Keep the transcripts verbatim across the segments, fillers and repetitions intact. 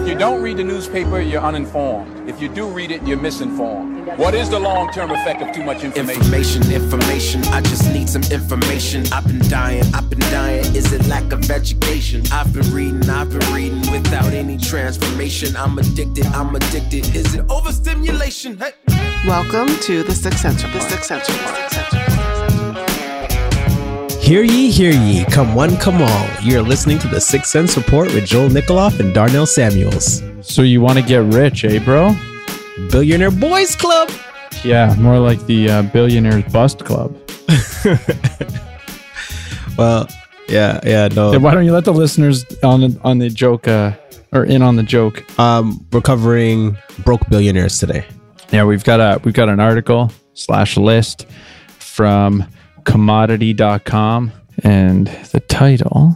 you don't read the newspaper, you're uninformed. If you do read it, you're misinformed. What is the long-term effect of too much information? Information, information, I just need some information. I've been dying, I've been dying. Is it lack of education? I've been reading, I've been reading without any transformation. I'm addicted, I'm addicted. Is it overstimulation? Hey. Welcome to the Sixth Sense Report. The Sixth Sense Report. Hear ye, hear ye, come one, come all. You're listening to the Sixth Sense Report with Joel Nikoloff and Darnell Samuels. So you want to get rich, eh, bro? Billionaire Boys Club. Yeah, more like the uh, Billionaires Bust Club. Well, yeah, yeah, no. Yeah, why don't you let the listeners on the, on the joke, uh, or in on the joke? Um, we're covering broke billionaires today. Yeah, we've got a we've got an article slash list from commodity dot com, and the title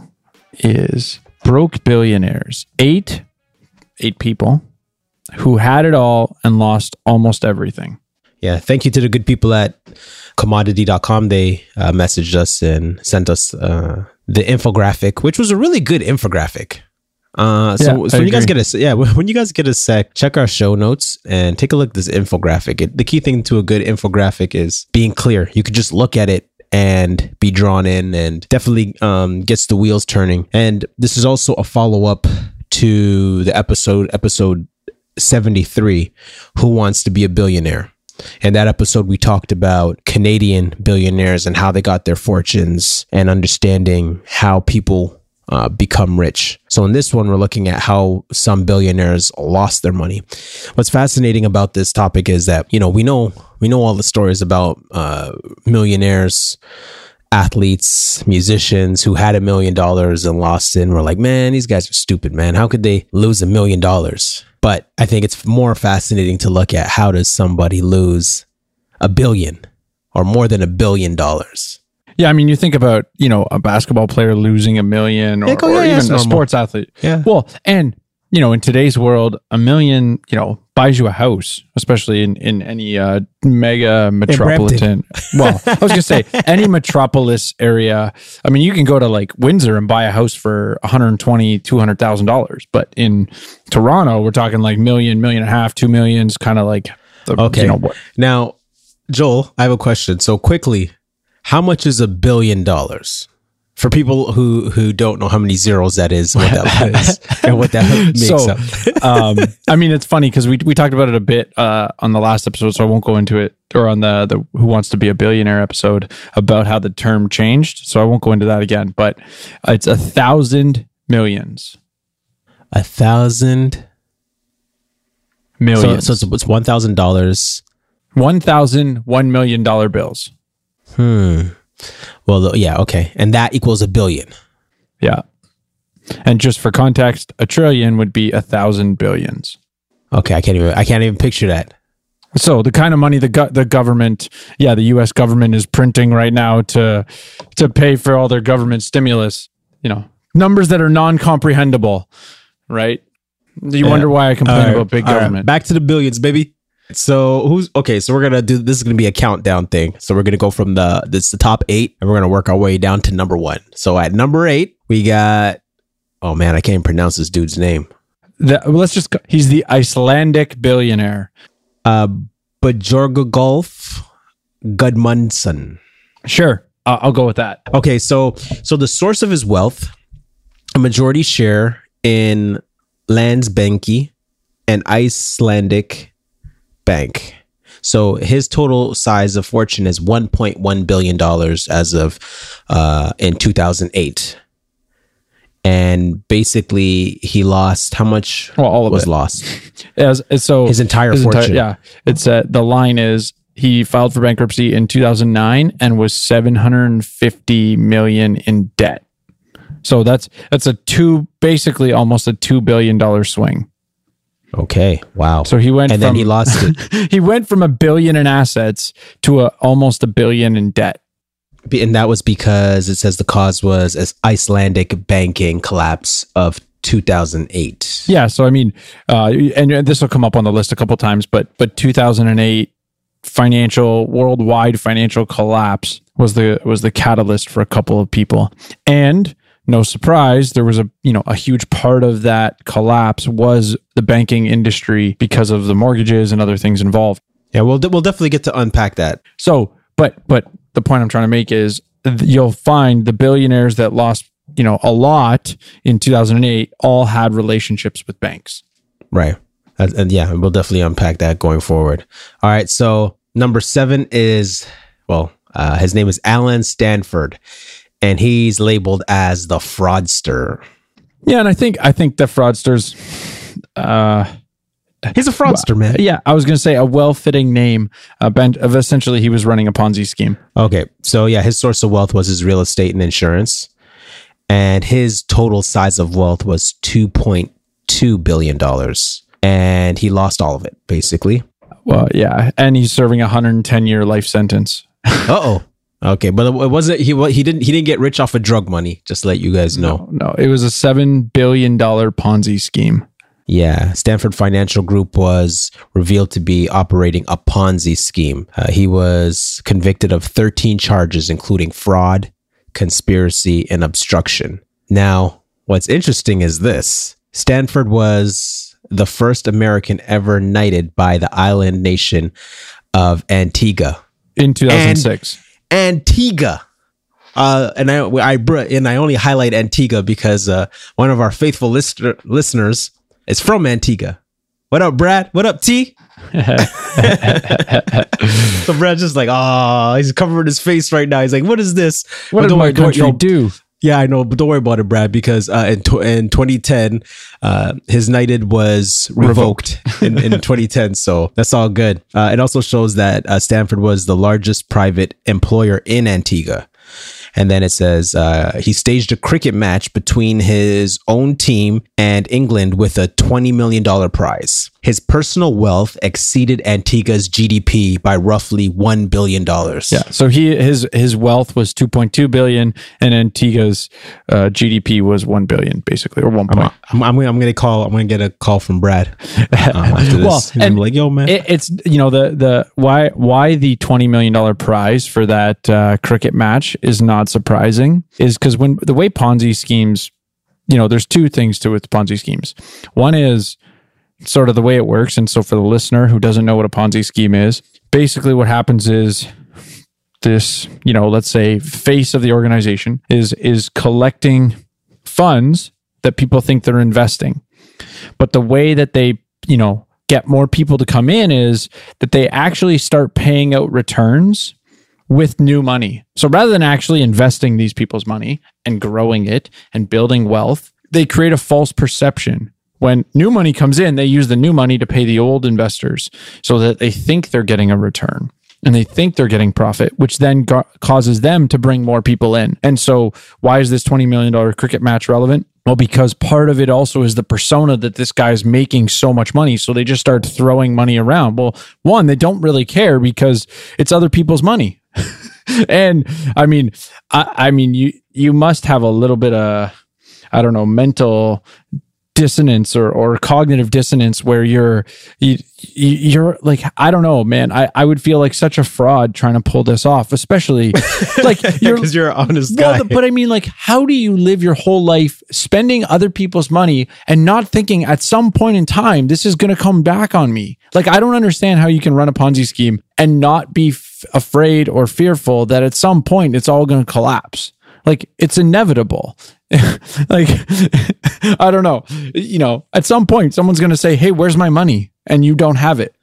is Broke Billionaires. Eight, eight people who had it all and lost almost everything. Yeah, thank you to the good people at commodity dot com. They uh, messaged us and sent us uh, the infographic, which was a really good infographic. Uh, so, yeah, so when you guys get a yeah, when you guys get a sec, check our show notes and take a look at this infographic. It, the key thing to a good infographic is being clear. You could just look at it and be drawn in, and definitely um, gets the wheels turning. And this is also a follow up to the episode, episode seventy-three, Who Wants to Be a Billionaire? In that episode, we talked about Canadian billionaires and how they got their fortunes and understanding how people uh, become rich. So in this one, we're looking at how some billionaires lost their money. What's fascinating about this topic is that, you know, we know we know all the stories about uh, millionaires, athletes, musicians who had a million dollars and lost it. And we're like, man, these guys are stupid, man. How could they lose a million dollars? But I think it's more fascinating to look at how does somebody lose a billion or more than a billion dollars? Yeah, I mean, you think about, you know, a basketball player losing a million or, Like, oh, or yeah, yeah, even it's a normal. sports athlete. Yeah. Well, and, you know, in today's world, a million, you know, buys you a house, especially in, in any uh, mega metropolitan. Well, I was going to say, any metropolis area. I mean, you can go to like Windsor and buy a house for one hundred twenty thousand dollars, two hundred thousand dollars. But in Toronto, we're talking like million, million and a half, two millions, kind of like, the, Okay. you know, what. Now, Joel, I have a question. So quickly, how much is a billion dollars? For people who, who don't know how many zeros that is, what that is, and what that makes So, up. um, I mean, it's funny because we we talked about it a bit uh, on the last episode, so I won't go into it, or on the, the Who Wants to Be a Billionaire episode about how the term changed. So I won't go into that again, but it's a thousand millions. A thousand Millions. So, so it's, it's one thousand dollars. one thousand one million dollar bills. Hmm. Well, yeah, okay, and that equals a billion. Yeah. And just for context, a trillion would be a thousand billions. Okay, I can't even. I can't even picture that. So the kind of money the go- the government, yeah, the U S government is printing right now to to pay for all their government stimulus, you know, numbers that are non-comprehensible, right? Do you Yeah. wonder why I complain All right, about big all right, government? back to the billions, baby. So who's okay? So we're gonna do this. Is gonna be a countdown thing. So we're gonna go from the this the top eight, and we're gonna work our way down to number one. So at number eight, we got. Oh man, I can't even pronounce this dude's name. The- well, let's just go, he's the Icelandic billionaire. Uh, Björgulf Gudmundsson. Sure, uh, I'll go with that. Okay, so so the source of his wealth, a majority share in Landsbanki, an Icelandic bank. So his total size of fortune is one point one billion dollars as of uh, in two thousand eight. And basically, he lost how much? Well, all of was it. lost. As, so His entire fortune. yeah, it's uh, the line is he filed for bankruptcy in two thousand nine and was seven hundred fifty million in debt. So that's that's a two, basically almost a two billion dollar swing. Okay, wow. So he went and from, then he lost it. he went from a billion in assets to a, almost a billion in debt. And that was because it says the cause was an Icelandic banking collapse of two thousand eight. Yeah, so I mean, uh, and this will come up on the list a couple times, but but two thousand eight financial worldwide financial collapse was the was the catalyst for a couple of people, and no surprise, there was a, you know, a huge part of that collapse was the banking industry because of the mortgages and other things involved. Yeah, we'll we'll definitely get to unpack that. So, but but the point I'm trying to make is th- you'll find the billionaires that lost, you know, a lot in two thousand eight all had relationships with banks. Right. And, and yeah, we'll definitely unpack that going forward. All right. So number seven is, well, uh, his name is Alan Stanford, and he's labeled as the fraudster. Yeah, and I think I think the fraudsters. Uh, He's a fraudster, man. Yeah, I was going to say a well-fitting name. Uh, ben, of essentially, he was running a Ponzi scheme. Okay, so yeah, his source of wealth was his real estate and insurance, and his total size of wealth was two point two billion dollars, and he lost all of it, basically. Well, yeah, and he's serving a one hundred ten year life sentence. Uh-oh. Okay, but it wasn't he he didn't he didn't get rich off of drug money, just to let you guys know. No, no, it was a seven billion dollars Ponzi scheme. Yeah, Stanford Financial Group was revealed to be operating a Ponzi scheme. Uh, he was convicted of thirteen charges, including fraud, conspiracy, and obstruction. Now, what's interesting is this. Stanford was the first American ever knighted by the island nation of Antigua. In two thousand six. And Antigua. Uh, and I, I, and I only highlight Antigua because uh, one of our faithful listener, listeners is from Antigua. What up, Brad? What up, T? So Brad's just like, oh, he's covering his face right now. He's like, what is this? What did my country yo, do? Yeah, I know, but don't worry about it, Brad, because uh, in, tw- in twenty ten, uh, his knighted was revoked, revoked. in, in twenty ten. So that's all good. Uh, it also shows that uh, Stanford was the largest private employer in Antigua. And then it says uh, he staged a cricket match between his own team and England with a twenty million dollars prize. His personal wealth exceeded Antigua's G D P by roughly one billion dollars. Yeah. So he his his wealth was two point two billion dollars and Antigua's uh, G D P was one billion dollars basically, or one point. I'm, I'm, I'm going to call, I'm going to get a call from Brad um, after this. Well, and I'm like, yo, man. It, it's, you know, the, the, why, why the twenty million dollars prize for that uh, cricket match is not surprising is because when the way Ponzi schemes, you know, there's two things to it with Ponzi schemes. One is sort of the way it works. And so for the listener who doesn't know what a Ponzi scheme is, basically what happens is this, you know, let's say face of the organization is, is collecting funds that people think they're investing. But the way that they, you know, get more people to come in is that they actually start paying out returns with new money. So rather than actually investing these people's money and growing it and building wealth, they create a false perception. When new money comes in, they use the new money to pay the old investors so that they think they're getting a return and they think they're getting profit, which then go- causes them to bring more people in. And so why is this twenty million dollars cricket match relevant? Well, because part of it also is the persona that this guy's making so much money. So they just start throwing money around. Well, one, they don't really care because it's other people's money. And I mean, I, I mean, you, you must have a little bit of, I don't know, mental dissonance or, or cognitive dissonance where you're, you, you're like, I don't know, man, I, I would feel like such a fraud trying to pull this off, especially like you're, because you're an honest well, guy. The, but I mean, like, how do you live your whole life spending other people's money and not thinking at some point in time, this is going to come back on me? Like, I don't understand how you can run a Ponzi scheme and not be f- afraid or fearful that at some point it's all going to collapse. Like, it's inevitable. Like, I don't know. You know, at some point, someone's going to say, hey, where's my money? And you don't have it.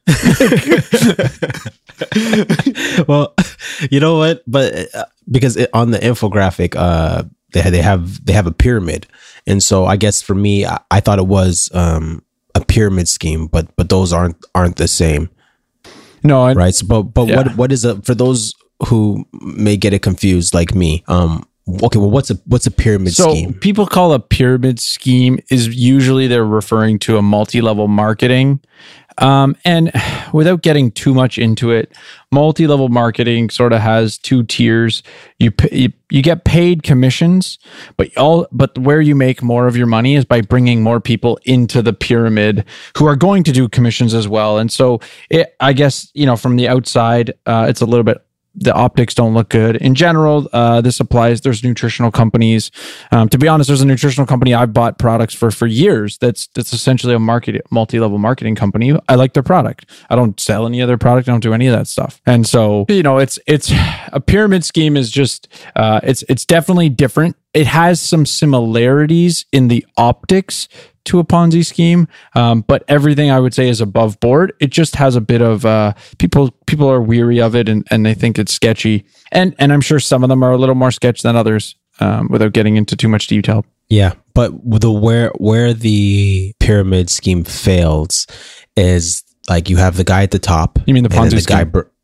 Well, you know what? But uh, because it, on the infographic, uh, they, they have they have a pyramid. And so I guess for me, I, I thought it was um, a pyramid scheme, but but those aren't aren't the same. No, I, right. So, but but yeah. what what is a, for those who may get it confused like me? Um, okay, well, what's a what's a pyramid so scheme? People call a pyramid scheme is usually they're referring to a multi-level marketing. Um, and without getting too much into it, multi-level marketing sort of has two tiers. You, pay, you you get paid commissions, but all but where you make more of your money is by bringing more people into the pyramid who are going to do commissions as well. And so, it, I guess you know from the outside, uh, it's a little bit the optics don't look good. In general, uh, this applies. There's nutritional companies. Um, to be honest, there's a nutritional company I've bought products for for years. That's that's essentially a market multi-level marketing company. I like their product. I don't sell any other product. I don't do any of that stuff. And so, you know, it's it's a pyramid scheme is just uh, it's it's definitely different. It has some similarities in the optics to a Ponzi scheme, um, but everything I would say is above board. It just has a bit of uh, people. People are weary of it, and, and they think it's sketchy. And and I'm sure some of them are a little more sketch than others, um, without getting into too much detail. Yeah, but the where where the pyramid scheme fails is like you have the guy at the top. You mean the Ponzi the scheme? Guy br-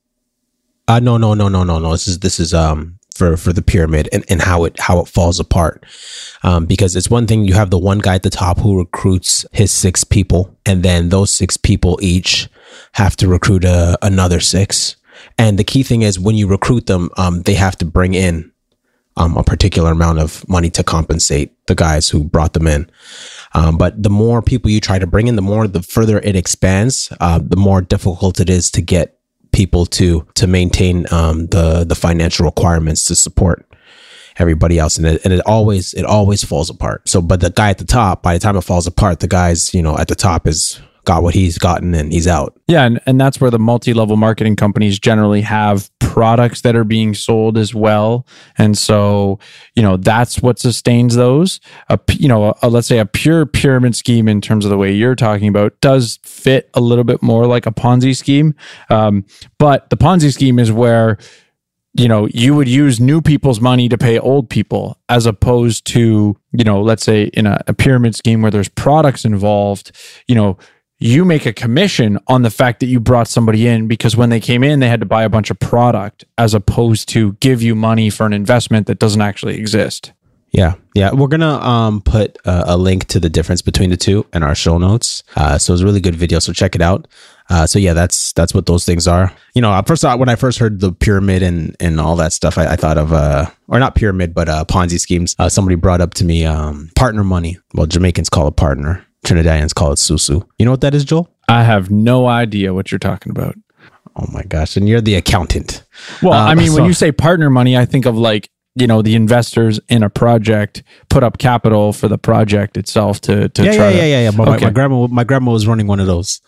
uh, no, no, no, no, no, no. This is this is um. for for the pyramid and, and how it how it falls apart, um, because it's one thing you have the one guy at the top who recruits his six people, and then those six people each have to recruit a, another six. And the key thing is when you recruit them, um, they have to bring in um, a particular amount of money to compensate the guys who brought them in. Um, but the more people you try to bring in, the more the further it expands, uh, the more difficult it is to get people to to maintain um, the the financial requirements to support everybody else, and it, and it always it always falls apart. So, but the guy at the top, by the time it falls apart, the guys you know at the top is got what he's gotten and he's out. Yeah, and, and that's where the multi-level marketing companies generally have products that are being sold as well, and so you know that's what sustains those. A, you know, a, let's say a pure pyramid scheme in terms of the way you're talking about does fit a little bit more like a Ponzi scheme, um, but the Ponzi scheme is where you know you would use new people's money to pay old people, as opposed to you know let's say in a, a pyramid scheme where there's products involved. You know. You make a commission on the fact that you brought somebody in because when they came in, they had to buy a bunch of product, as opposed to give you money for an investment that doesn't actually exist. Yeah, yeah. We're going to um, put uh, a link to the difference between the two in our show notes. Uh, so it's a really good video, so check it out. Uh, so yeah, that's that's what those things are. You know, at first, when I first heard the pyramid and, and all that stuff, I, I thought of, uh, or not pyramid, but uh, Ponzi schemes. Uh, somebody brought up to me um, partner money. Well, Jamaicans call it partner. Trinidadians call it susu. You know what that is, Joel? I have no idea what you're talking about. Oh my gosh. And you're the accountant. Well, uh, I mean, so, when you say partner money, I think of like, you know, the investors in a project put up capital for the project itself to, to yeah, try yeah, to... Yeah, yeah, yeah. But okay. my, my grandma, my grandma was running one of those.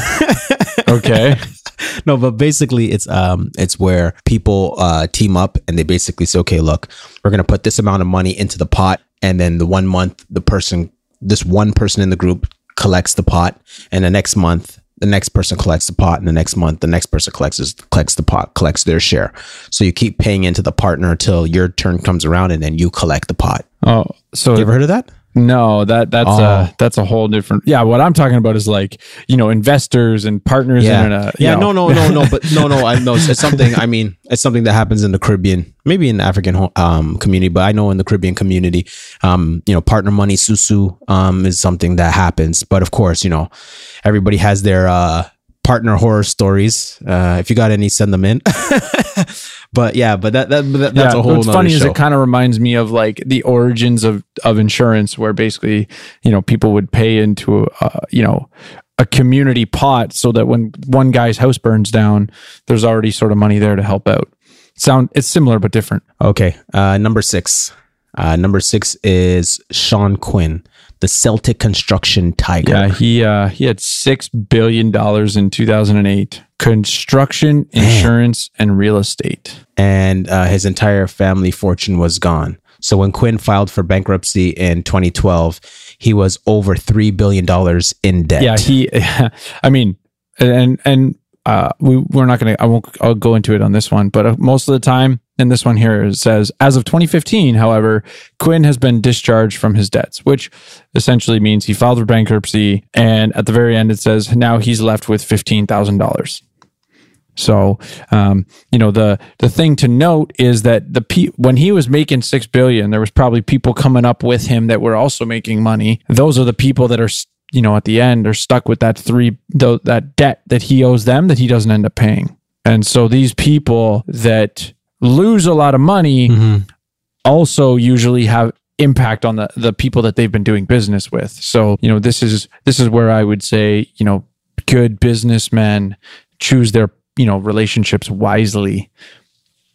Okay. No, but basically it's um it's where people uh team up and they basically say, okay, look, we're going to put this amount of money into the pot. And then the one month, the person, this one person in the group collects the pot, and the next month the next person collects the pot, and the next month the next person collects is, collects the pot, collects their share. So you keep paying into the partner until your turn comes around, and then you collect the pot. Oh, so you ever heard of that? No, that that's oh. a that's a whole different. Yeah, what I'm talking about is like you know investors and partners. Yeah, in a, yeah. know. No, no, no, no. But no, no. I know it's something. I mean, it's something that happens in the Caribbean, maybe in the African um, community, but I know in the Caribbean community, um, you know, partner money, susu, um, is something that happens. But of course, you know, everybody has their uh, partner horror stories. Uh, if you got any, send them in. But yeah, but that, that, that that's yeah, a whole. What's funny show. is it kind of reminds me of like the origins of of insurance, where basically you know people would pay into uh, you know a community pot so that when one guy's house burns down, there's already sort of money there to help out. Sound it's similar but different. Okay, uh, number six. Uh, number six is Sean Quinn, the Celtic construction tiger. Yeah, he uh, he had six billion dollars in two thousand eight. Construction, insurance, Man. and real estate. And uh, his entire family fortune was gone. So when Quinn filed for bankruptcy in twenty twelve, he was over three billion dollars in debt. Yeah, he, I mean, and, and, uh, we, we're not going to, I won't, I'll go into it on this one, but uh, most of the time in this one here, it says, as of twenty fifteen, however, Quinn has been discharged from his debts, which essentially means he filed for bankruptcy. And at the very end, it says now he's left with fifteen thousand dollars. So, um, you know, the, the thing to note is that the pe- when he was making six billion, there was probably people coming up with him that were also making money. Those are the people that are, you know, at the end are stuck with that three, th- that debt that he owes them that he doesn't end up paying. And so these people that lose a lot of money mm-hmm. also usually have impact on the, the people that they've been doing business with. So, you know, this is, this is where I would say, you know, good businessmen choose their, you know, relationships wisely.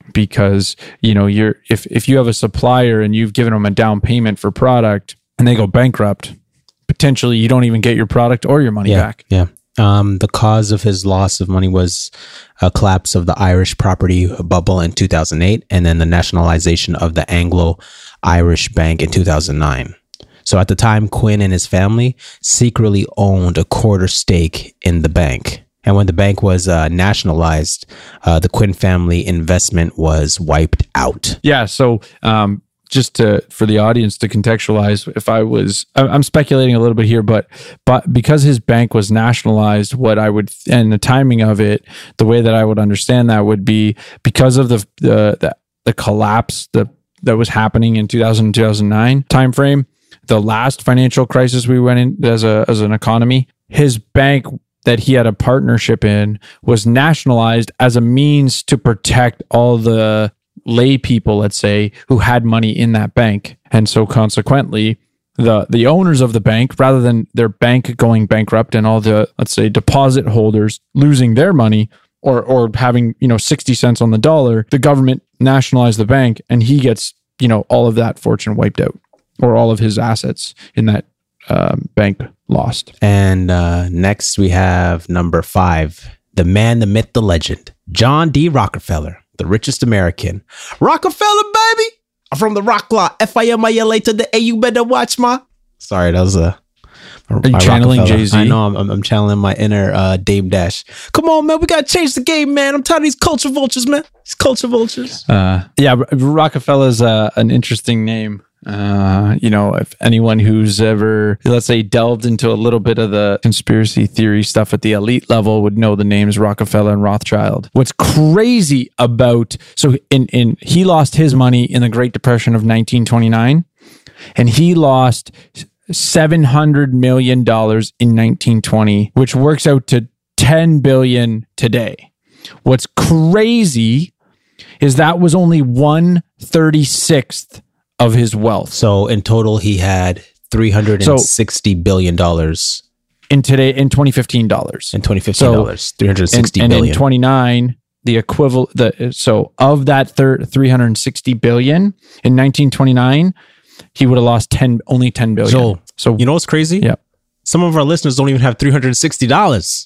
because, you know, you're if if you have a supplier and you've given them a down payment for product and they go bankrupt, potentially you don't even get your product or your money yeah, back. Yeah. Um, the cause of his loss of money was a collapse of the Irish property bubble in two thousand eight, and then the nationalization of the Anglo-Irish Bank in two thousand nine. So at the time, Quinn and his family secretly owned a quarter stake in the bank. And when the bank was uh, nationalized, uh, the Quinn family investment was wiped out. Yeah. So um, just to for the audience to contextualize, if I was, I'm speculating a little bit here, but but because his bank was nationalized, what I would and the timing of it, the way that I would understand that would be because of the the the, the collapse the, that was happening in two thousand, two thousand nine timeframe, the last financial crisis we went in as a as an economy, his bank that he had a partnership in was nationalized as a means to protect all the lay people, let's say, who had money in that bank. And so consequently, the the owners of the bank, rather than their bank going bankrupt and all the, let's say, deposit holders losing their money or or having, you know, sixty cents on the dollar, the government nationalized the bank and he gets, you know, all of that fortune wiped out or all of his assets in that um, bank lost. And uh, next we have number five, the man, the myth, the legend, John D. Rockefeller, the richest American. Rockefeller, baby! I'm from the rock lot. F I M I L A to the A. You better watch my... Sorry, that was a... Are you channeling Jay-Z? I know, I'm, I'm channeling my inner uh, Dame Dash. Come on, man, we got to change the game, man. I'm tired of these culture vultures, man. These culture vultures. Uh, yeah, Rockefeller's uh, an interesting name. Uh, you know, if anyone who's ever, let's say, delved into a little bit of the conspiracy theory stuff at the elite level would know the names Rockefeller and Rothschild. What's crazy about, so in, in, he lost his money in the Great Depression of nineteen twenty-nine, and he lost seven hundred million dollars in nineteen twenty, which works out to ten billion dollars today. What's crazy is that was only one thirty-sixth of his wealth. So in total, he had three hundred sixty so, billion dollars in today in twenty fifteen dollars. In twenty fifteen dollars, so, three hundred sixty and, billion. And in twenty-nine, the equivalent, the so of that thir- three hundred sixty billion in nineteen twenty-nine, he would have lost ten, only ten billion. So, so you know what's crazy? Yeah, some of our listeners don't even have three hundred sixty dollars.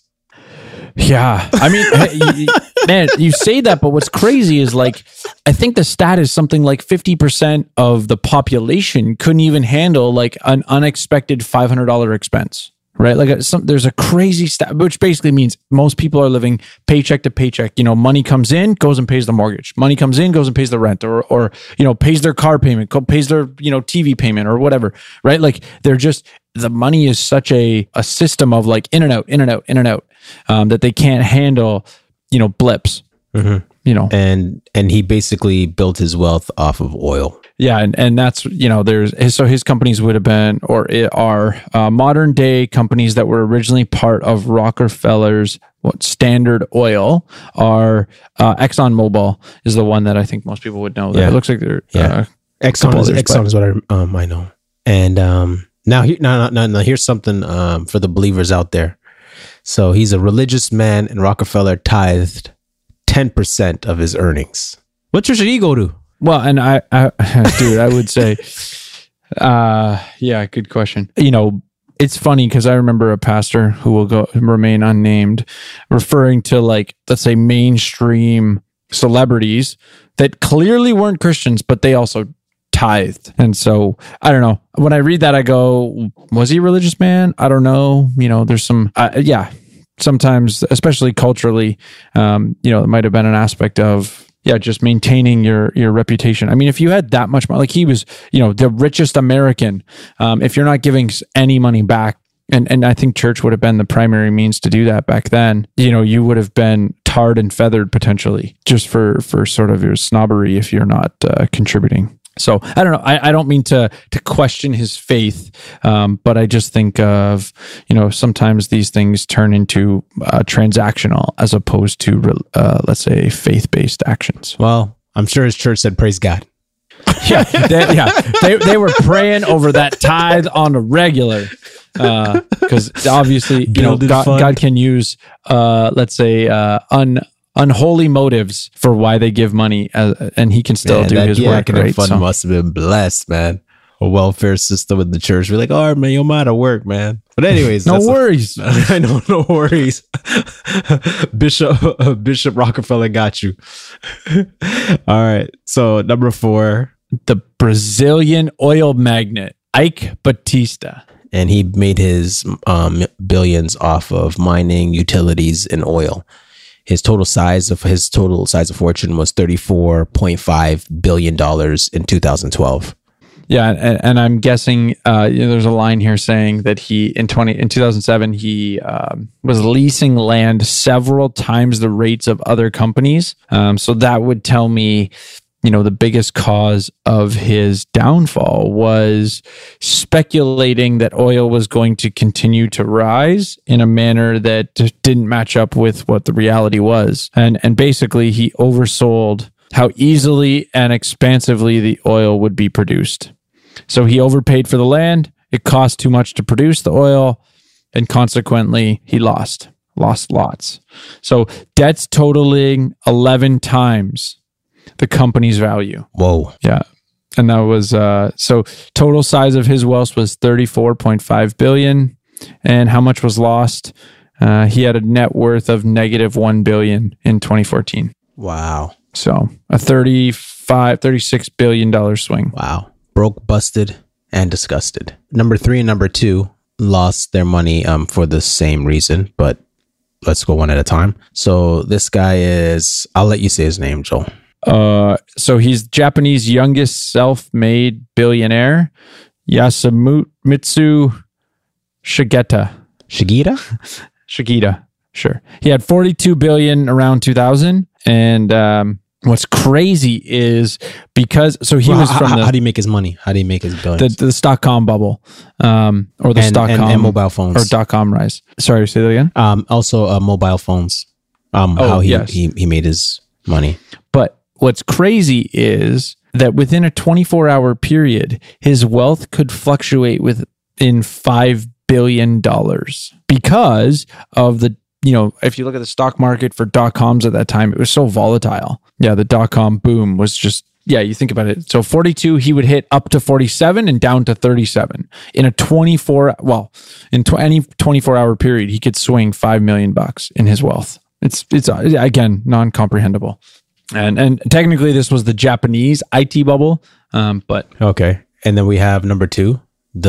Yeah. I mean, man, you say that, but what's crazy is like, I think the stat is something like fifty percent of the population couldn't even handle like an unexpected five hundred dollars expense, right? Like a, some, there's a crazy stat, which basically means most people are living paycheck to paycheck. You know, money comes in, goes and pays the mortgage. Money comes in, goes and pays the rent or, or, you know, pays their car payment, pays their, you know, T V payment or whatever, right? Like they're just, the money is such a, a system of like in and out, in and out, in and out, um, that they can't handle, you know, blips, mm-hmm. you know. And, and he basically built his wealth off of oil. Yeah. And, and that's, you know, there's, his, so his companies would have been, or it are uh, modern day companies that were originally part of Rockefeller's what Standard Oil are, uh, ExxonMobil is the one that I think most people would know. Yeah. It looks like they're, yeah. Uh, Exxon, is, others, Exxon is what I, um, I know. And, um, Now, here, now, now, now, here's something um, for the believers out there. So he's a religious man, and Rockefeller tithed ten percent of his earnings. What church did he go to? Well, and I, I dude, I would say, uh, yeah, good question. You know, it's funny because I remember a pastor who will go remain unnamed, referring to like, let's say, mainstream celebrities that clearly weren't Christians, but they also tithed. And so I don't know, when I read that I go, was he a religious man? I don't know. You know, there's some uh, yeah sometimes, especially culturally, um you know, it might have been an aspect of yeah just maintaining your your reputation. I mean, if you had that much money, like he was, you know, the richest American, um if you're not giving any money back, and and I think church would have been the primary means to do that back then, you know, you would have been tarred and feathered potentially just for for sort of your snobbery if you're not uh, contributing. So I don't know. I, I don't mean to to question his faith, um, but I just think of, you know, sometimes these things turn into uh, transactional as opposed to, uh, let's say, faith-based actions. Well, I'm sure his church said, praise God. yeah, they, yeah. They, they were praying over that tithe on a regular. Because uh, obviously, you know, God, God can use, uh, let's say, uh, un unholy motives for why they give money, uh, and he can still Man, do that his work. Yakinen Right? fund So- must have been blessed, man. A welfare system in the church. We're like, all right, man, you're out of work, man. But anyways, no that's- worries. I know, no worries. Bishop uh, Bishop Rockefeller got you. All right. So number four, The Brazilian oil magnate Ike Batista. and he made his um, billions off of mining, utilities, and oil. His total size of his total size of fortune was thirty-four point five billion dollars in two thousand twelve. Yeah, and, and I'm guessing uh, you know, there's a line here saying that he in twenty in two thousand seven he um, was leasing land several times the rates of other companies. Um, so that would tell me, you know, the biggest cause of his downfall was speculating that oil was going to continue to rise in a manner that didn't match up with what the reality was, and and basically he oversold how easily and expansively the oil would be produced. So he overpaid for the land. It cost too much to produce the oil, and consequently, he lost, lost lots. So debts totaling eleven times the company's value. Whoa. Yeah. And that was, uh, so total size of his wealth was thirty-four point five billion. And how much was lost? Uh, he had a net worth of negative one billion in twenty fourteen. Wow. So a thirty-five, thirty-six billion dollars swing. Wow. Broke, busted, and disgusted. Number three and number two lost their money um, for the same reason, but let's go one at a time. So this guy is, I'll let you say his name, Joel. Uh, so he's Japanese youngest self-made billionaire, Yasamitsu Shigeta. Shigeta? Shigeta, sure. He had forty-two billion around two thousand, and um, what's crazy is because so he Well, was how, from how, the, how do you make his money? How do you make his the billions? the dot-com bubble, um, or the And- dot-com and- and mobile phones. or dot-com rise. Sorry, say that again. um, also, uh, mobile phones. Um, Oh, how he, yes. he he made his money. But what's crazy is that within a twenty-four hour period, his wealth could fluctuate within five billion dollars because of the, you know, if you look at the stock market for dot coms at that time, it was so volatile. Yeah, the dot com boom was just, yeah, you think about it. So forty-two, he would hit up to forty-seven and down to thirty-seven. In a twenty-four, well, in tw- any twenty-four hour period, he could swing five million bucks in his wealth. It's, it's uh, again, non-comprehensible. And and technically, this was the Japanese I T bubble, um, but Okay. And then we have number two,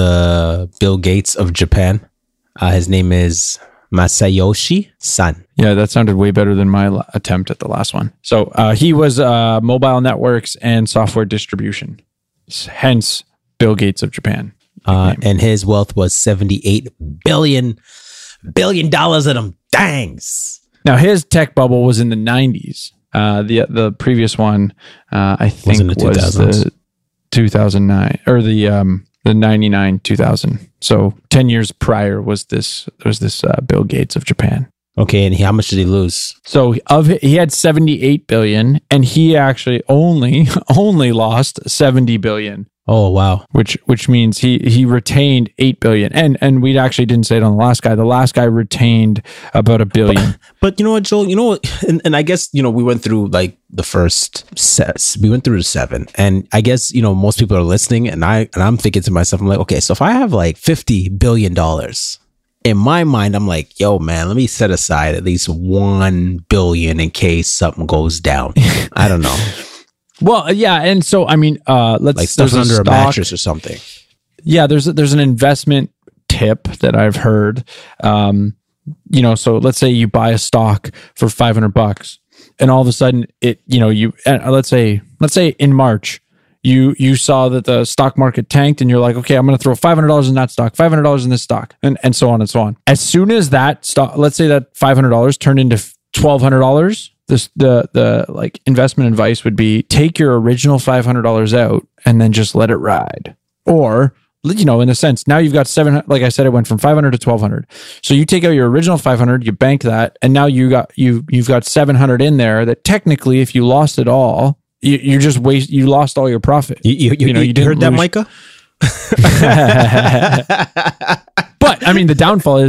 the Bill Gates of Japan. Uh, his name is Masayoshi Son. yeah, that sounded way better than my la- attempt at the last one. So uh, he was uh, mobile networks and software distribution, S- hence Bill Gates of Japan. Uh, and his wealth was seventy-eight billion billion dollars of them dangs. Now his tech bubble was in the nineties. Uh, the the previous one, uh, I think, in the was two thousands. the two thousand nine or the um, the ninety-nine two thousand. So ten years prior was this was this uh, Bill Gates of Japan. Okay, and he, how much did he lose? So of he had seventy-eight billion, and he actually only only lost seventy billion. Oh, wow. Which which means he he retained eight billion, and and we actually didn't say it on the last guy. The last guy retained about a billion. But you know what, Joel? You know what? And, and I guess, you know, we went through like the first sets. We went through the seven. And I guess, you know, most people are listening, and I and I'm thinking to myself, I'm like, okay, so if I have like fifty billion dollars, in my mind, I'm like, yo, man, let me set aside at least one billion in case something goes down. I don't know. Well, yeah, and so I mean, uh, let's Like stuff there's under a, stock- mattress or something. Yeah, there's a, there's an investment tip that I've heard. Um, you know, so let's say you buy a stock for five hundred bucks, and all of a sudden it, you know, you uh, let's say let's say in March you you saw that the stock market tanked, and you're like, okay, I'm going to throw five hundred dollars in that stock, five hundred dollars in this stock, and and so on and so on. As soon as that stock, let's say that five hundred dollars turned into twelve hundred dollars. This the the like investment advice would be take your original five hundred dollars out and then just let it ride. Or, you know, in a sense, now you've got seven. Like I said, it went from five hundred to twelve hundred. So you take out your original five hundred, you bank that, and now you got you you've got seven hundred in there. That technically, if you lost it all, you, you just waste. You lost all your profit. You, you, you, You know, you you didn't heard that, lose- Micah? But I mean, the downfall is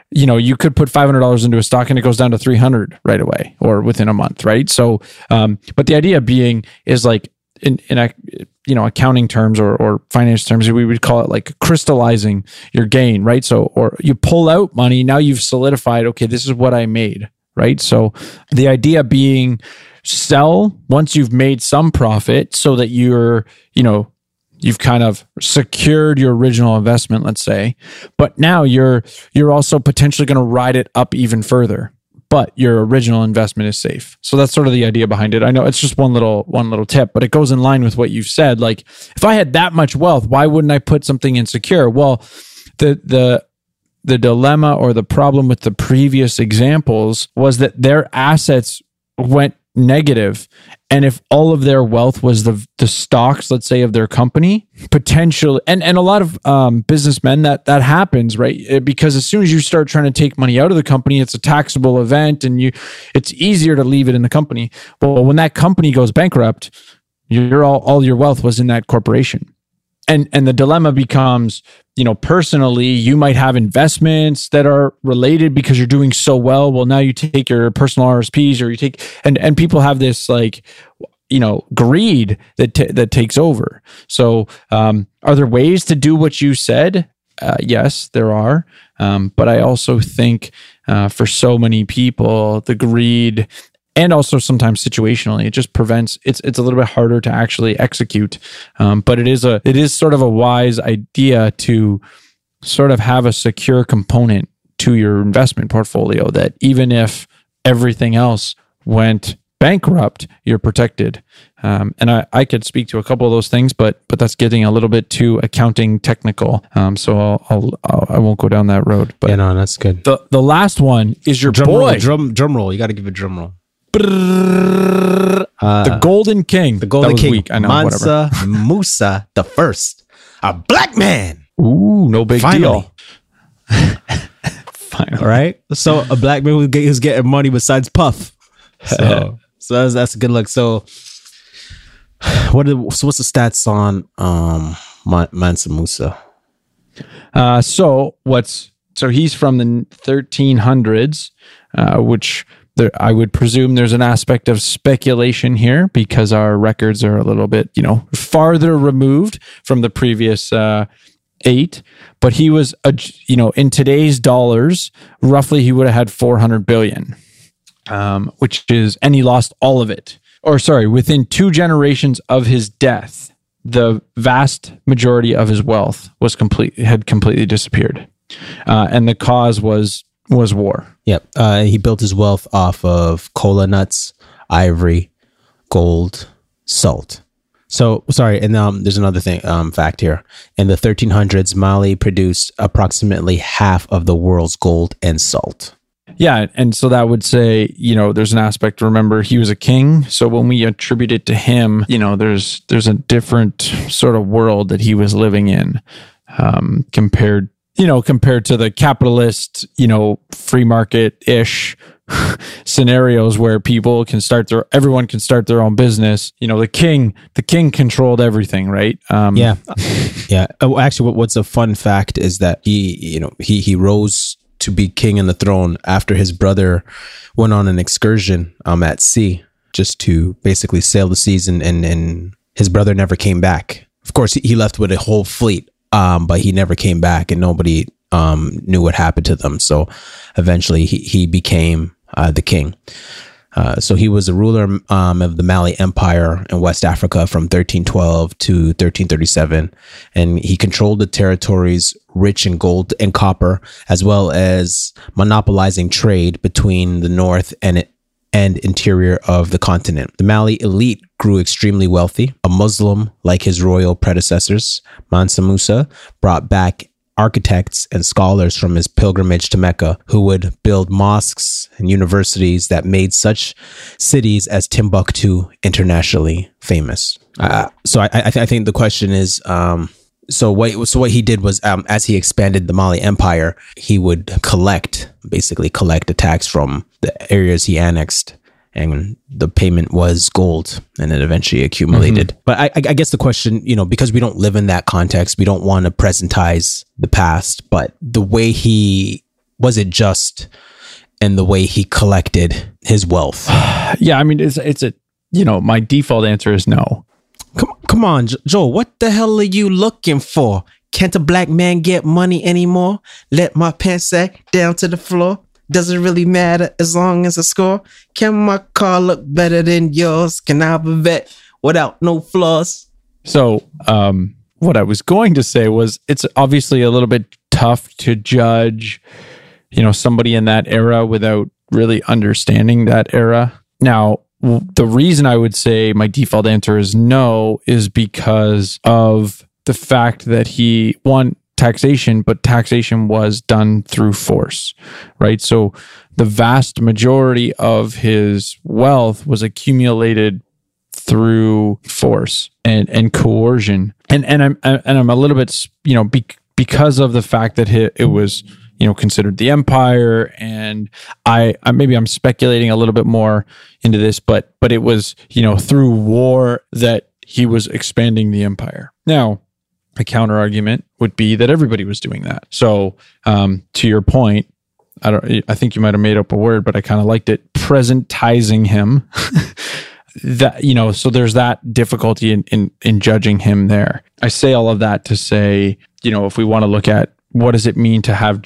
you know, you could put five hundred dollars into a stock and it goes down to three hundred right away or within a month, right? So, um, but the idea being is like in, in a, you know, accounting terms or, or finance terms, we would call it like crystallizing your gain, right? So, or you pull out money, now you've solidified, okay, this is what I made, right? So the idea being sell once you've made some profit so that you're, you know, you've kind of secured your original investment, let's say, but now you're you're also potentially going to ride it up even further, but your original investment is safe. So that's sort of the idea behind it. I know it's just one little one little tip, but it goes in line with what you've said. Like, if I had that much wealth, why wouldn't I put something in secure? Well, the the the dilemma or the problem with the previous examples was that their assets went negative. And if all of their wealth was the the stocks, let's say, of their company, potentially, and, and a lot of um, businessmen, that that happens, right? Because as soon as you start trying to take money out of the company, it's a taxable event, and you it's easier to leave it in the company. Well, when that company goes bankrupt, you're all all your wealth was in that corporation. And and the dilemma becomes, you know, personally, you might have investments that are related because you're doing so well. Well, now you take your personal R S Ps, or you take, and and people have this like, you know, greed that t- that takes over. So, um, are there ways to do what you said? Uh, yes, there are. Um, but I also think uh, for so many people, the greed, and also sometimes situationally, it just prevents, it's it's a little bit harder to actually execute. Um, but it is a it is sort of a wise idea to sort of have a secure component to your investment portfolio, that even if everything else went bankrupt, you're protected. Um, and I, I could speak to a couple of those things, but but that's getting a little bit too accounting technical. Um, so I'll, I'll, I'll I won't go down that road. But yeah, no, that's good. The the last one is your drum boy, roll, drum drum roll. You got to give a drum roll. Uh, the Golden King. The Golden that was King. Weak. I know, Mansa Musa the first, a black man. Ooh, no big Finally. deal. Finally. All right. So a black man who get- who's getting money besides Puff. So, so that's, that's a good look. So what? Are, so what's the stats on um Man- Mansa Musa? Uh, so what's so he's from the thirteen hundreds, uh, which there, I would presume there's an aspect of speculation here because our records are a little bit, you know, farther removed from the previous uh, eight. But he was, a, you know, in today's dollars, roughly he would have had four hundred billion, um, which is, and he lost all of it. Or sorry, within two generations of his death, the vast majority of his wealth was complete had completely disappeared, uh, and the cause was was war. Yep. Uh, he built his wealth off of cola nuts, ivory, gold, salt. So sorry, and um, there's another thing um, fact here. In the thirteen hundreds, Mali produced approximately half of the world's gold and salt. Yeah, and so that would say, you know, there's an aspect. Remember, he was a king, so when we attribute it to him, you know, there's there's a different sort of world that he was living in, um, compared, you know, compared to the capitalist, you know, free market ish scenarios where people can start their, everyone can start their own business. You know, the king, the king controlled everything, right? Um, yeah, yeah. Oh, actually, what, what's a fun fact is that he, you know, he he rose to be king on the throne after his brother went on an excursion um at sea just to basically sail the seas, and and, and his brother never came back. Of course, he, he left with a whole fleet, um, but he never came back, and nobody um knew what happened to them. So eventually, he he became uh, the king. Uh, so he was a ruler um, of the Mali Empire in West Africa from thirteen twelve to thirteen thirty-seven, and he controlled the territories rich in gold and copper, as well as monopolizing trade between the north and and interior of the continent. The Mali elite grew extremely wealthy. A Muslim like his royal predecessors, Mansa Musa brought back architects and scholars from his pilgrimage to Mecca who would build mosques and universities that made such cities as Timbuktu internationally famous. Uh, so I, I, th- I think the question is, um, so what so what he did was, um, as he expanded the Mali Empire, he would collect, basically collect a tax from the areas he annexed, and the payment was gold, and it eventually accumulated. Mm-hmm. But I, I guess the question, you know, because we don't live in that context, we don't want to presentize the past, but the way he was it just in the way he collected his wealth? Yeah, I mean, it's it's a you know, my default answer is no. Come, come on, Joel. What the hell are you looking for? Can't a black man get money anymore? Let my pants sag down to the floor. Doesn't really matter as long as I score. Can my car look better than yours? Can I have a vet without no flaws? So, um, what I was going to say was, it's obviously a little bit tough to judge, you know, somebody in that era without really understanding that era. Now, the reason I would say my default answer is no is because of the fact that he won taxation, but taxation was done through force, right? So the vast majority of his wealth was accumulated through force and, and coercion. And and I'm and I'm a little bit, you know, be, because of the fact that it, it was, you know, considered the empire, and I, I maybe I'm speculating a little bit more into this, but but it was, you know, through war that he was expanding the empire. Now, a counter argument would be that everybody was doing that. So, um, to your point, I don't. I think you might have made up a word, but I kind of liked it. Presentizing him. That, you know, so there's that difficulty in, in in judging him there. I say all of that to say, you know, if we want to look at what does it mean to have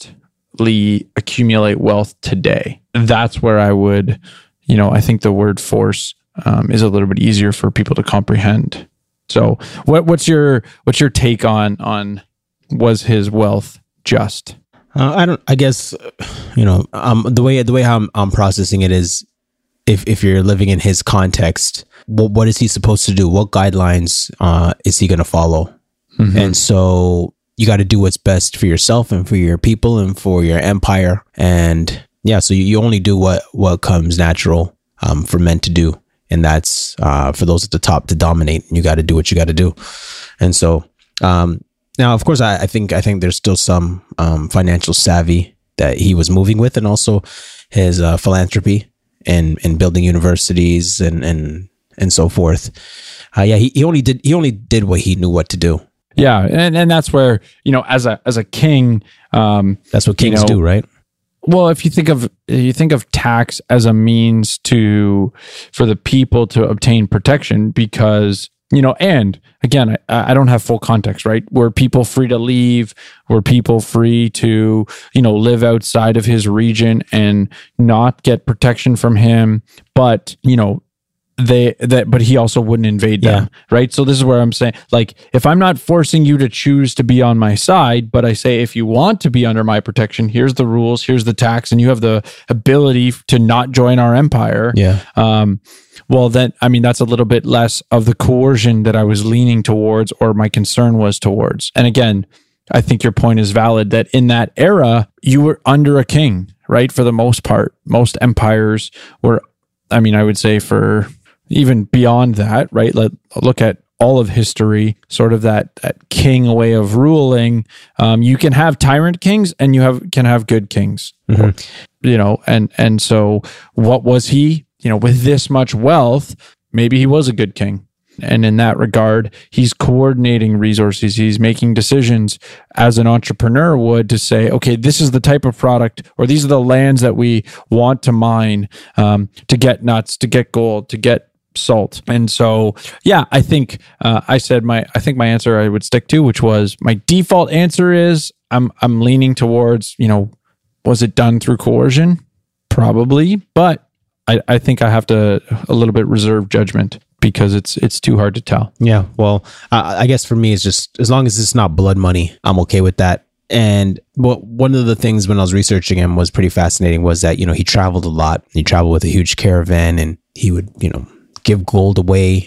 justly accumulate wealth today, that's where I would, you know, I think the word force um, is a little bit easier for people to comprehend. So, what what's your what's your take on on was his wealth just? Uh, I don't. I guess, you know, um, the way the way how I'm, I'm processing it is, if if you're living in his context, what what is he supposed to do? What guidelines uh, is he going to follow? Mm-hmm. And so you got to do what's best for yourself and for your people and for your empire. And yeah, so you, you only do what what comes natural um, for men to do. And that's uh, for those at the top to dominate. You got to do what you got to do. And so um, now, of course, I, I think I think there's still some um, financial savvy that he was moving with, and also his uh, philanthropy and and building universities and and and so forth. Uh, yeah, he, he only did he only did what he knew what to do. Yeah, and and that's where, you know, as a as a king, um, that's what kings you know, do, right? Well, if you think of you think of tax as a means to for the people to obtain protection, because, you know, and again, I, I don't have full context, right? Were people free to leave? Were people free to, you know, live outside of his region and not get protection from him? But, you know, they that but he also wouldn't invade them, yeah. Right? So this is where I'm saying, like, if I'm not forcing you to choose to be on my side, but I say, if you want to be under my protection, here's the rules, here's the tax, and you have the ability to not join our empire. Yeah. Um, well, then, I mean, that's a little bit less of the coercion that I was leaning towards, or my concern was towards. And again, I think your point is valid that in that era, you were under a king, right? For the most part, most empires were, I mean, I would say for even beyond that, right? Let look at all of history, sort of that, that king way of ruling. Um, you can have tyrant kings and you have can have good kings, mm-hmm. you know, and, and so what was he, you know, with this much wealth, maybe he was a good king. And in that regard, he's coordinating resources. He's making decisions as an entrepreneur would to say, okay, this is the type of product, or these are the lands that we want to mine, um, to get nuts, to get gold, to get salt. And so, yeah, I think uh, I said my, I think my answer I would stick to, which was my default answer is I'm, I'm leaning towards, you know, was it done through coercion? Probably, but I, I think I have to a little bit reserve judgment, because it's it's too hard to tell. Yeah, well, uh, I guess for me, it's just as long as it's not blood money, I'm okay with that. And well, one of the things when I was researching him was pretty fascinating was that, you know, he traveled a lot. He traveled with a huge caravan, and he would, you know, give gold away,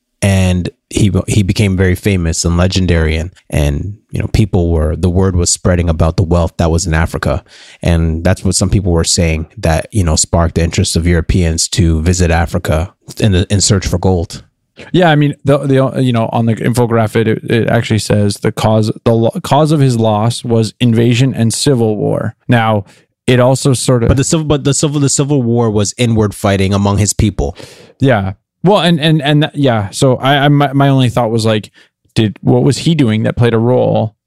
and he he became very famous and legendary, and and you know, people were, the word was spreading about the wealth that was in Africa, and that's what some people were saying that, you know, sparked the interest of Europeans to visit Africa in in search for gold. Yeah, I mean, the the you know, on the infographic it, it actually says the cause the lo- cause of his loss was invasion and civil war. Now, it also sort of, but the civil but the civil the civil war was inward fighting among his people. Yeah. Well, and and and yeah. So I, I my, my only thought was like, did what was he doing that played a role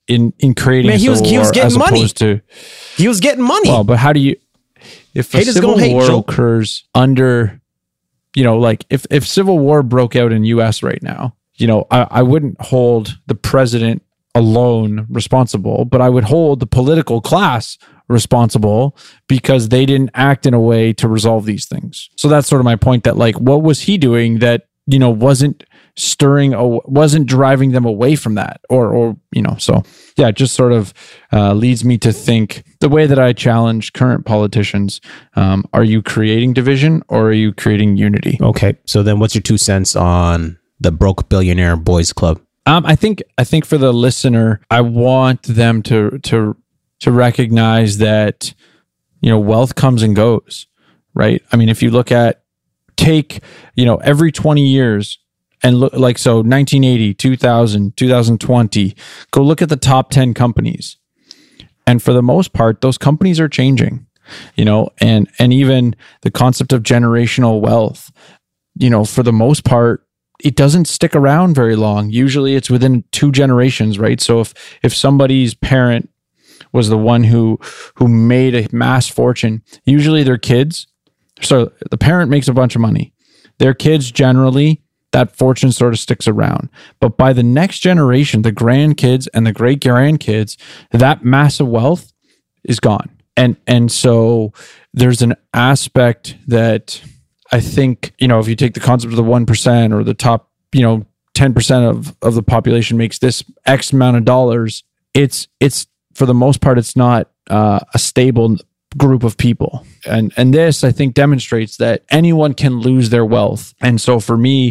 in in creating Man, a he was- civil he was war getting as money. opposed to He was getting money. well, but how do you if a Haters civil gonna hate, war Joe. occurs under you know like if if civil war broke out in U S right now, you know I, I wouldn't hold the president alone responsible, but I would hold the political class responsible because they didn't act in a way to resolve these things. So that's sort of my point, that like what was he doing that you know wasn't stirring wasn't driving them away from that, or or you know so yeah, it just sort of uh, leads me to think the way that I challenge current politicians: um, are you creating division or are you creating unity? Okay, so then what's your two cents on the broke billionaire boys club? Um, I think I think for the listener, I want them to to to recognize that you know wealth comes and goes, right? I mean, if you look at take you know every twenty years and look like so nineteen eighty, two thousand, two thousand twenty, go look at the top ten companies, and for the most part, those companies are changing, you know, and and even the concept of generational wealth, you know, for the most part, it doesn't stick around very long. Usually it's within two generations, right? So if if somebody's parent was the one who who made a mass fortune, usually their kids, so the parent makes a bunch of money. Their kids generally, that fortune sort of sticks around. But by the next generation, the grandkids and the great grandkids, that massive wealth is gone. And and so there's an aspect that I think, you know, if you take the concept of the one percent or the top, you know, ten percent of, of the population makes this X amount of dollars, it's, it's for the most part, it's not uh, a stable group of people. And, and this, I think, demonstrates that anyone can lose their wealth. And so for me,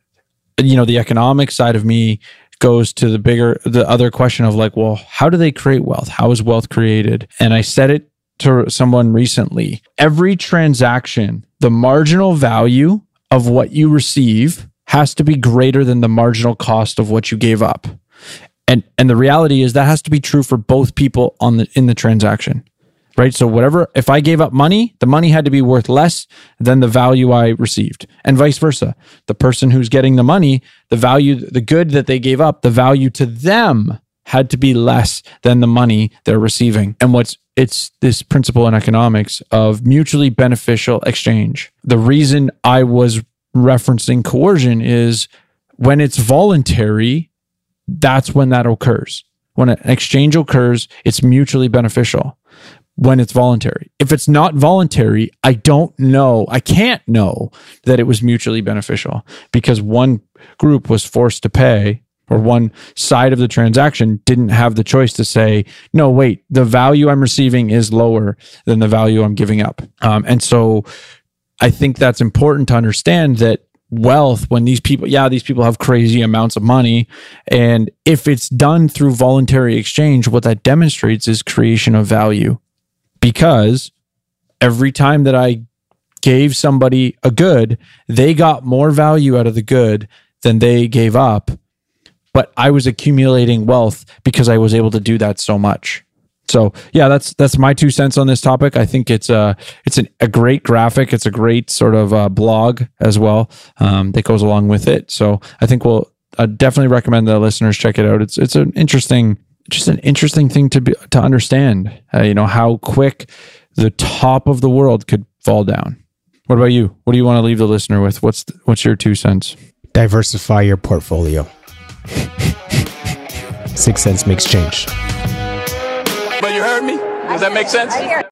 you know, the economic side of me goes to the bigger, the other question of like, well, how do they create wealth? How is wealth created? And I said it to someone recently. Every transaction, the marginal value of what you receive has to be greater than the marginal cost of what you gave up. And and the reality is that has to be true for both people on the in the transaction. Right? So whatever, if I gave up money, the money had to be worth less than the value I received, and vice versa. The person who's getting the money, the value, the good that they gave up, the value to them had to be less than the money they're receiving. And what's it's this principle in economics of mutually beneficial exchange. The reason I was referencing coercion is when it's voluntary, that's when that occurs. When an exchange occurs, it's mutually beneficial. When it's voluntary. If it's not voluntary, I don't know, I can't know that it was mutually beneficial because one group was forced to pay, or one side of the transaction didn't have the choice to say, no, wait, the value I'm receiving is lower than the value I'm giving up. Um, and so I think that's important to understand that wealth, when these people, yeah, these people have crazy amounts of money. And if it's done through voluntary exchange, what that demonstrates is creation of value. Because every time that I gave somebody a good, they got more value out of the good than they gave up. But I was accumulating wealth because I was able to do that so much. So yeah, that's that's my two cents on this topic. I think it's a it's an, a great graphic. It's a great sort of uh, blog as well um, that goes along with it. So I think we'll uh, definitely recommend the listeners check it out. It's it's an interesting. Just an interesting thing to be, to understand, uh, you know, how quick the top of the world could fall down. What about you? What do you want to leave the listener with? What's the, what's your two cents? Diversify your portfolio. Six cents makes change. But you heard me? Does that make sense?